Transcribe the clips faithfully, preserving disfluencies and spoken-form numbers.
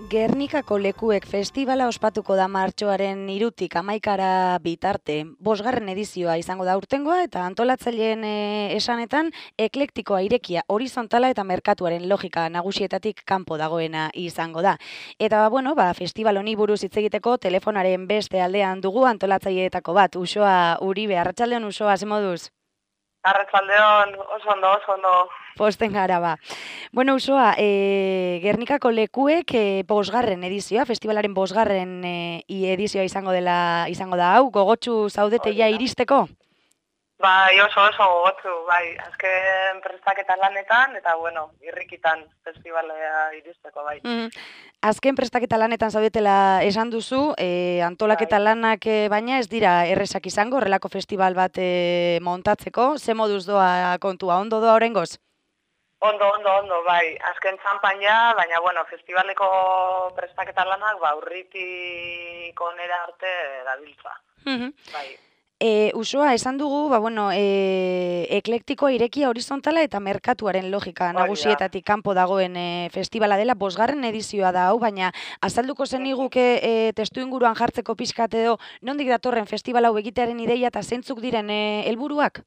Gernikako Lekuek festivala ospatuko da martxoaren hirutik hamaikara bitarte. Bosgarren edizioa izango da urtengoa eta antolatzaileen e, esanetan eklektikoa, irekia, horizontala eta merkatuaren logika nagusietatik kanpo dagoena izango da. Eta bueno, ba, festival honi buruz hitz egiteko telefonaren beste aldean dugu antolatzaileetako bat, Uxoa Uribe. Arratsaldeon, Uxoa, ze moduz? Arratsaldeon, oso ondo, oso ondo. Posten gara, ba. Bueno, Uxoa, e, Gernikako Lekuek e, bosgarren edizioa, festivalaren bosgarren e, edizioa izango dela izango da hau, gogotsu zaudete ja iristeko? Bai, oso oso gogotsu, bai, azken prestaketa lanetan, eta bueno, irrikitan festivalea iristeko, bai. Mm. Azken prestaketa lanetan zaudetela esan duzu, e, antolaketa bai. lanak e, baina ez dira erresak izango, horrelako festival bat e, montatzeko, ze moduz doa kontua, ondo doa oraingoz? Ondo, ondo, ondo, bai. Azken txampaina, baina, bueno, festivaleko prestaketa lanak, ba, urritik onera arte dabiltza. Mm-hmm. Bai. E, Uxoa, esan dugu, ba, bueno, e, eklektikoa, irekia, horizontala eta merkatuaren logika nagusietatik kanpo dagoen e, festivala dela, bosgarren edizioa da hau, baina azalduko zeniguke e, testu inguruan jartzeko pixkat edo, nondik datorren festival hau egitearen ideia eta zeintzuk diren helburuak?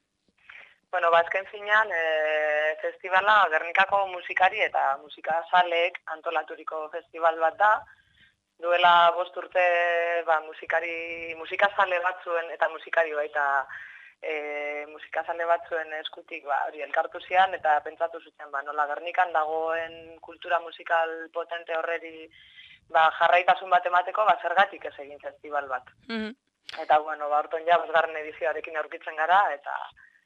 Bueno, bazken finean, e, festivala Gernikako musikari eta musikazaleek antolaturiko festival bat da. Duela bost urte ba, musikari, musikazale batzuen eta musikari baita e, musikazale batzuen eskutik ba, hori elkartu zian eta pentsatu zuten ba, nola Gernikan dagoen kultura musikal potente horreri ba, jarraitasun bat emateko ba, zergatik ez egin festival bat. Mm-hmm. Eta bueno, ba, orton ja bosgarren edizioarekin aurkitzen gara eta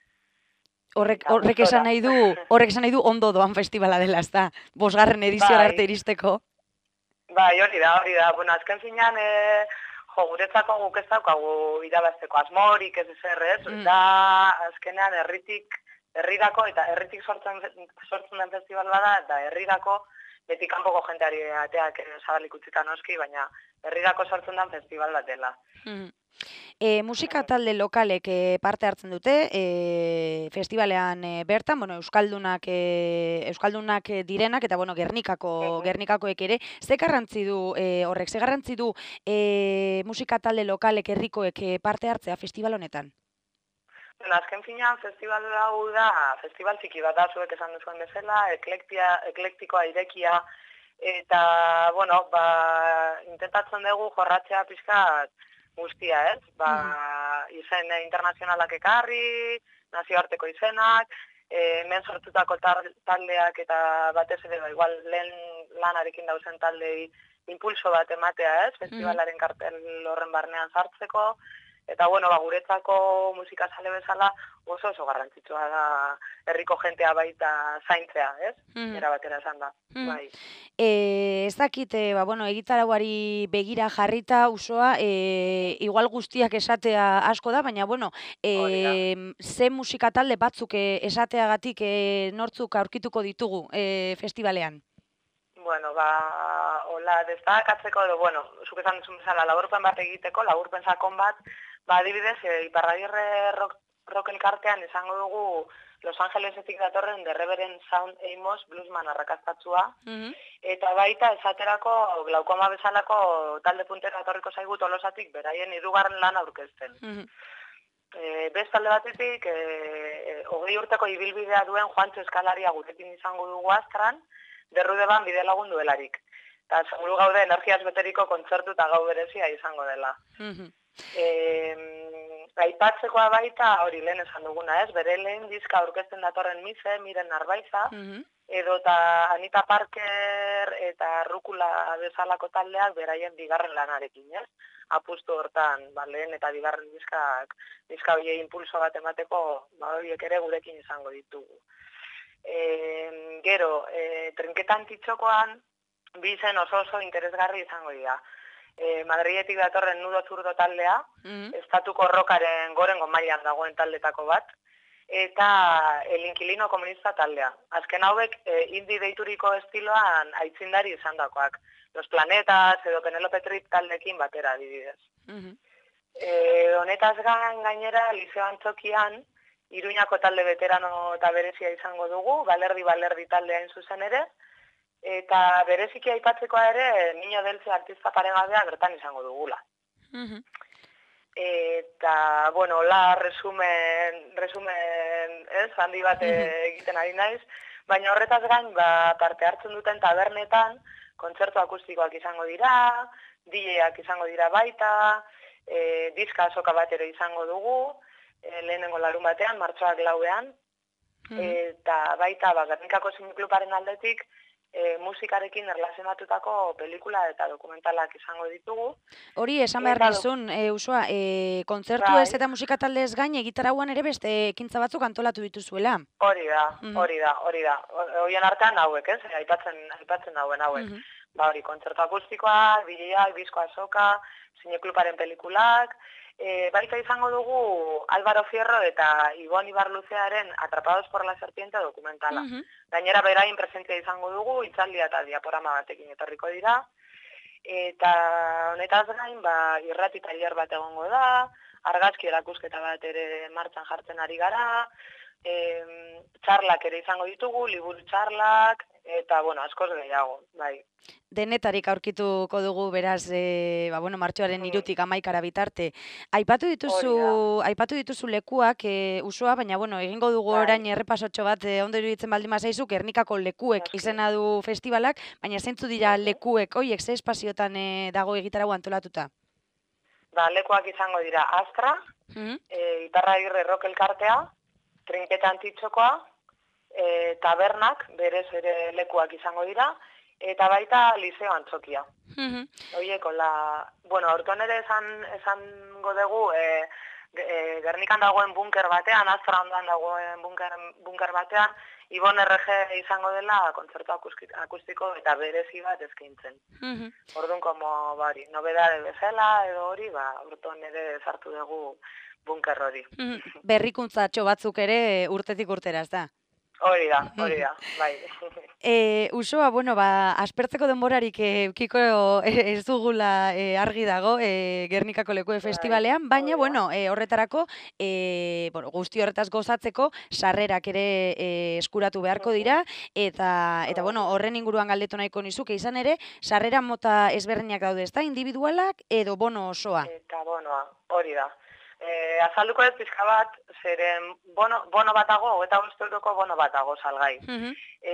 Horrek, horrek esan nahi du, horrek esan nahi du ondo doan festivala dela, ez da? Bosgarren edizioa arte iristeko. Bai, hori da, hori da. Bueno, azken zinean, e, jo, guretzako guk ez daukagu irabazteko asmorik ez ezer, ez? Mm. Da, azkenean, herritik, herrirako eta herritik sortzen, sortzen den festival bada, eta herrirako beti kanpoko jenteari ateak zabalik utzita noski, baina herrirako sortzen den festival bat dela. Mm. E, musika talde lokalek e, parte hartzen dute, e, festivalean e, bertan, bueno, euskaldunak e, euskaldunak direnak eta bueno, Gernikako uh-huh. Gernikakoek ere, ze garrantzi du e, horrek, ze garrantzi du e, musika talde lokalek herrikoek e, parte hartzea festival honetan? Bueno, azken finean festival hau da, festival txiki bat da, zuek esan duzuen bezala, eklektia, eklektikoa, irekia, eta, bueno, ba, intentatzen dugu jorratzea pixkat guztia, ez? Ba, izen internazionalak ekarri, nazioarteko izenak, e, hemen sortutako taldeak eta batez ere, ba, igual lehen lanarekin dauzen taldei impulso bat ematea, ez? Festivalaren kartel horren barnean sartzeko, eta, bueno, ba, guretzako musikazale bezala oso oso garrantzitsua da herriko jentea baita zaintzea, ez? Mm. Era batera esan da. Mm. Bai. E, ez dakite, ba, bueno, egitarauari begira jarrita, Uxoa, e, igual guztiak esatea asko da, baina, bueno, e, ze musika talde batzuk esateagatik e, nortzuk aurkituko ditugu e, festivalean? Bueno, ba, hola, destakatzeko edo, bueno, zuk esan duzun bezala, laburpen bat egiteko, laburpen sakon bat, ba, adibidez, e, Iparragirre rock, rock elkartean izango dugu Los Angelesetik datorren The Reverend Sound Amos bluesman arrakastatzua, mm-hmm. eta baita esaterako glaukoma bezalako talde puntera datorriko zaigu Tolosatik beraien hirugarren lan aurkezten. Mm-hmm. E, bestalde batetik, e, hogei urteko ibilbidea duen Juantxo Eskalaria gurekin izango dugu Azkran, derrudeban bide lagun duelarik. Eta seguru gaude energiaz beteriko kontzertu eta gau berezia izango dela. Mm-hmm. E, aipatzekoa baita, hori lehen esan duguna ez, bere lehen diska aurkezten datorren Mise, Miren Narbaiza, mm-hmm. edo eta Anita Parker eta Rukula bezalako taldeak beraien bigarren lanarekin, ez? Apustu hortan, ba, lehen eta bigarren diskak, diska horiei impulso bat emateko, ba, horiek ere gurekin izango ditugu. E, gero, e, trinketan titxokoan, bizen oso oso interesgarri izango dira. E, Madriletik datorren Nudo Zurdo taldea, mm-hmm. estatuko rokaren gorengo mailan dagoen taldetako bat, eta El Inquilino Komunista taldea. Azken hauek, e, indi deituriko estiloan aitzindari izan dakoak. Los Planetas edo Penelope Trip taldekin batera adibidez. Mm-hmm. E, honetaz gainera, Liceo Antzokian, Iruñako talde veterano eta berezia izango dugu, Balerdi Balerdi taldeain zuzen ere, Eta bereziki aipatzekoa ere, Niño Deltze artista paregabea bertan izango dugula. Mhm. Eta, bueno, la resumen, resumen, ez, handi bat egiten ari naiz, baina horretaz gain, ba, parte hartzen duten tabernetan, kontzertu akustikoak izango dira, D J-ak izango dira baita, e, diska azoka bat ere izango dugu, e, lehenengo larun batean, martxoak lauean, eta baita, ba, Gernikako Zineklubaren aldetik, E, musikarekin erlazionatutako pelikula eta dokumentalak izango ditugu. Hori, esan behar nizun, e, Usua, e, kontzertu ez eta musika taldez gain egitarauan ere beste ekintza batzuk antolatu dituzuela. Hori da, hori da, hori da. Horien artean hauek, ez? Aipatzen, aipatzen hauen hauek. Mm -hmm. Ba hori, kontzertu akustikoa, bideak, disko azoka, Zineklubaren pelikulak, E, baita izango dugu Álvaro Fierro eta Ibon Ibarluzearen Atrapados por la Serpiente dokumentala. Uh-huh. Gainera berain presentzia izango dugu, itzaldia eta diaporama batekin etorriko dira. Eta honetaz gain, ba, irrati tailer bat egongo da, argazki erakusketa bat ere martxan jartzen ari gara, e, txarlak ere izango ditugu, liburu txarlak, eta, bueno, askoz gehiago, bai. Denetarik aurkituko dugu, beraz, e, ba, bueno, martxoaren irutik amaikara bitarte. Aipatu dituzu, aipatu dituzu lekuak, e, Usua, baina, bueno, egingo dugu bai. Orain errepasotxo bat, e, ondo iruditzen baldin bazaizu, Gernikako lekuek okay. izena du festivalak, baina zeintzu dira okay. lekuek, oiek, ze espaziotan e, dago egitarau antolatuta? Ba, lekuak izango dira Astra, mm-hmm. e, Iparragirre Rock elkartea, Trinketa Antitxokoa, e, tabernak, berez ere lekuak izango dira, eta baita Liceo Antzokia. Mm-hmm. Oieko, la, bueno, aurton ere esan, esango dugu, e, e, Gernikan dagoen bunker batean, Astra ondoan dagoen bunker, bunker batean, Ibon R G izango dela kontzertu akustiko eta berezi bat eskaintzen. Mm-hmm. Orduan, como, bari, nobedade bezala edo hori, ba, aurton ere sartu dugu bunker hori. Mm-hmm. Berrikuntza batzuk ere urtetik urtera, ez da? Hori da, hori da, bai. E, Usua, bueno, ba, aspertzeko denborarik eukiko ez dugula e, argi dago e, Gernikako Lekue Festivalean, baina, bueno, e, horretarako, e, bueno, guzti horretaz gozatzeko, sarrerak ere e, eskuratu beharko dira, eta, eta bueno, horren inguruan galdetu nahiko nizuke izan ere, sarrera mota ezberdinak daude, ez da, individualak edo bono osoa? Eta bonoa, hori da. E, azalduko ez pizka bat, zeren bono, bono batago, eta bost euroko bono batago salgai. Uh-huh.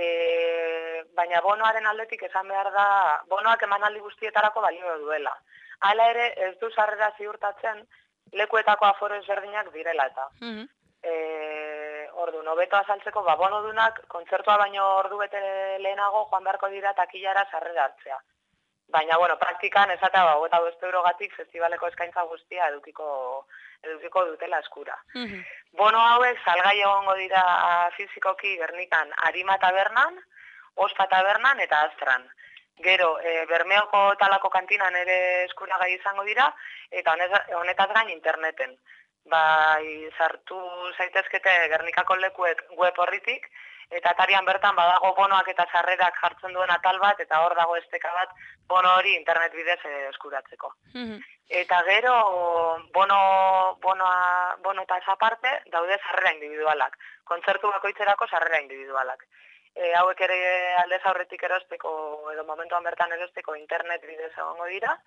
e, baina bonoaren aldetik esan behar da, bonoak emanaldi guztietarako balio duela. Hala ere, ez du sarrera ziurtatzen, lekuetako aforo ezberdinak direla eta. Uh-huh. e, ordu, nobeto azaltzeko, ba, bonodunak, kontzertua baino ordu bete lehenago joan beharko dira takillara sarrera hartzea. Baina, bueno, praktikan esatea ba, eta bost eurogatik festivaleko eskaintza guztia edukiko, edukiko dutela eskura. Mm-hmm. Bono hauek salgai egongo dira fizikoki Gernikan Arima tabernan, Ospa tabernan eta Astran. Gero, e, Bermeoko talako kantinan ere eskuragai izango dira, eta honetaz gain interneten. Bai, sartu zaitezkete Gernikako lekuek web horritik, eta atarian bertan badago bonoak eta sarrerak jartzen duen atal bat, eta hor dago esteka bat bono hori internet bidez eskuratzeko. Mm-hmm. Eta gero, bono, bonoa, bono eta aparte daude sarrera individualak. Kontzertu bakoitzerako sarrera individualak. E, hauek ere aldez aurretik erosteko, edo momentuan bertan erosteko internet bidez egongo dira,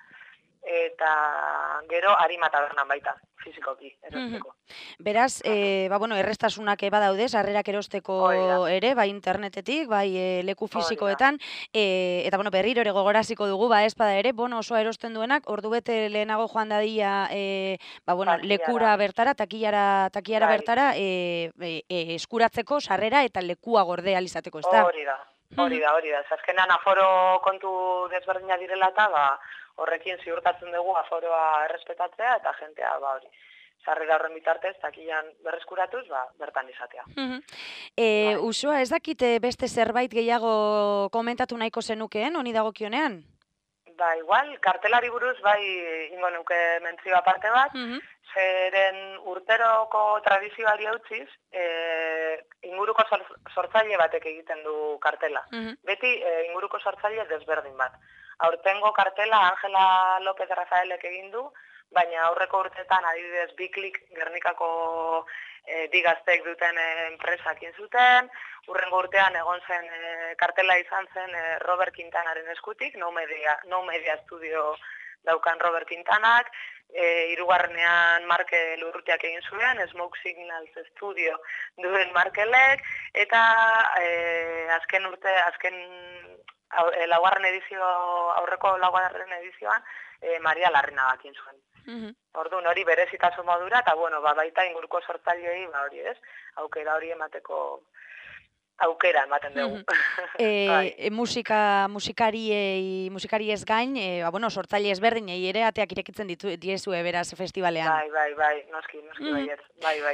eta gero Arima tabernan baita, fizikoki erosteko. Mm-hmm. Beraz, e, ba, bueno, errestasunak eba daude, sarrerak erosteko ere, bai internetetik, bai e, leku fizikoetan, e, eta bueno, berriro ere gogoraziko dugu, ba, ez bada ere, bono osoa erosten duenak, ordu bete lehenago joan dadia, e, ba, bueno, lekura bertara, takillara, takillara bai. bertara, e, e, e, eskuratzeko sarrera eta lekua gordea alizateko, ez da? Hori da, hori da, hori da. Azkenean aforo kontu desberdina direla eta, ba, horrekin ziurtatzen dugu aforoa errespetatzea eta jentea, ba, hori, sarrera horren bitartez, takilan berreskuratuz, ba, bertan izatea. Uh-huh. e, bai. Usua, ez dakite beste zerbait gehiago komentatu nahiko zenukeen, honi dagokionean? Ba, igual, kartelari buruz, bai, ingo nuke mentzio aparte bat, uh-huh. zeren urteroko tradizioari hautziz, e, inguruko sortzaile batek egiten du kartela. Uh-huh. Beti, e, inguruko sortzaile desberdin bat. Aurtengo kartela Angela López Rafaelek egin du, baina aurreko urteetan adibidez Biklik Gernikako e, digaztek duten enpresakin zuten, urrengo urtean egon zen e, kartela izan zen e, Robert Quintanaren eskutik, No Media, No Media Studio daukan Robert Quintanak, e, irugarrenean Markel Urrutiak egin zuen, Smoke Signals Studio duen Markelek, eta e, azken urte, azken e, laugarren edizio, aurreko laugarren edizioan, e, Maria Larrina bakin zuen. Mm-hmm. Orduan hori berezitasun modura, eta bueno, ba, baita inguruko sortzaileei, ba hori ez, aukera hori emateko aukera ematen dugu. e, e, musika, musikariei, musikariez gain, e, ba, bueno, sortzaile ezberdinei ere ateak irekitzen ditu, diezue beraz festivalean. Bai, bai, bai, noski, noski mm. baiet, bai, bai.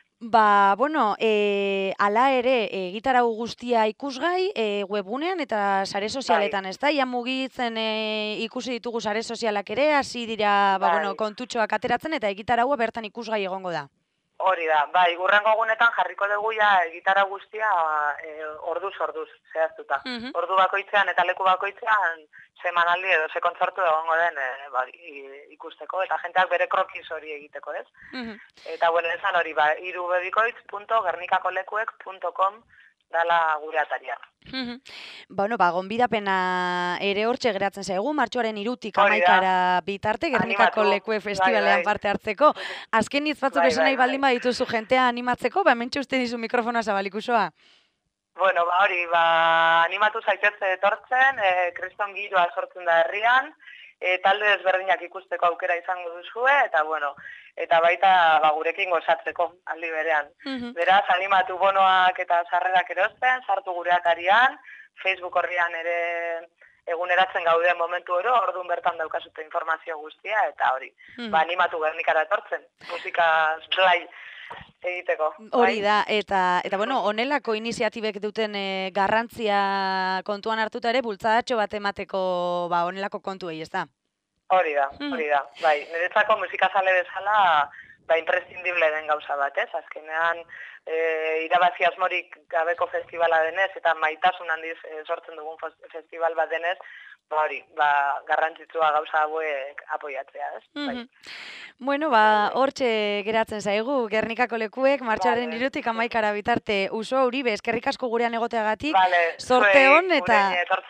Ba, bueno, e, ala ere, e, gitarau guztia ikusgai, e, webgunean eta sare sozialetan, bai. Ez da? Ia mugitzen e, ikusi ditugu sare sozialak ere, hasi dira, ba, bueno, kontutxoak ateratzen eta egitaraua bertan ikusgai egongo da. Hori da, bai, urrengo egunetan jarriko dugu ja gitara guztia e, orduz orduz zehaztuta. Mm-hmm. Ordu bakoitzean eta leku bakoitzean semanaldi edo ze kontzertu egongo den e, ba, ikusteko eta jenteak bere krokiz hori egiteko, ez? Mm-hmm. Eta bueno, esan hori, ba, irubebikoitz punto gernikakolekuek punto com dala gure ataria. Mm-hmm. Bueno, ba, gonbidapena ere hortxe geratzen zaigu, martxoaren irutik amaikara bitarte, Gernikako Lekue Festivalean bai, bai. parte hartzeko. Azken hitz batzuk bai, esan nahi bai, baldin bai. badituzu jentea animatzeko, ba, mentxe uste dizu mikrofonoa zabalikusoa. Bueno, ba, hori, ba, animatu zaitezte etortzen, e, kriston giroa sortzen da herrian, e, talde desberdinak ikusteko aukera izango duzue, eta bueno, eta baita ba, gurekin gozatzeko aldi berean. Mm-hmm. Beraz, animatu bonoak eta sarrerak erosten, sartu gure atarian, Facebook horrian ere eguneratzen gauden momentu oro, orduan bertan daukazute informazio guztia, eta hori, mm-hmm. ba, animatu Gernikara etortzen, musika play egiteko. Hori da, eta, eta bueno, honelako iniziatibek duten e, garrantzia kontuan hartuta ere, bultzadatxo bat emateko ba, honelako kontuei, ez da? Hori da, hori da. Bai, niretzako musikazale bezala ba, imprescindible den gauza bat, ez? Azkenean, e, irabazi asmorik gabeko festivala denez, eta maitasun handiz e, sortzen dugun festival bat denez, ba hori, ba, garrantzitsua gauza hauek apoiatzea, ez? Mm-hmm. Bai. Bueno, ba, hortxe geratzen zaigu, Gernikako Lekuek, martxoaren vale. irutik amaikara bitarte, Uso Uribe, eskerrik asko gurean egoteagatik, vale. sorte hon eta,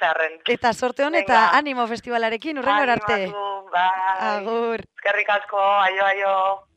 eta sorte hon eta animo festivalarekin, urrengor arte. Animatu, bai. Agur. Eskerrik asko, aio, aio.